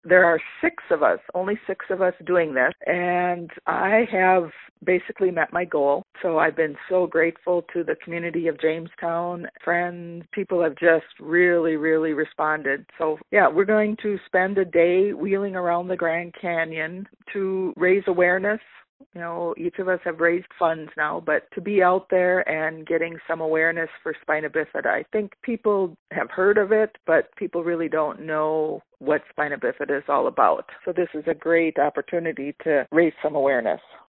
There are six of us, only six of us doing this, and I have basically met my goal. So I've been so grateful to the community of Jamestown, friends, people have just really, really responded. So yeah, we're going to spend a day wheeling around the Grand Canyon to raise awareness. Each of us have raised funds now, but to be out there and getting some awareness for spina bifida, I think people have heard of it, but people really don't know what spina bifida is all about. So this is a great opportunity to raise some awareness.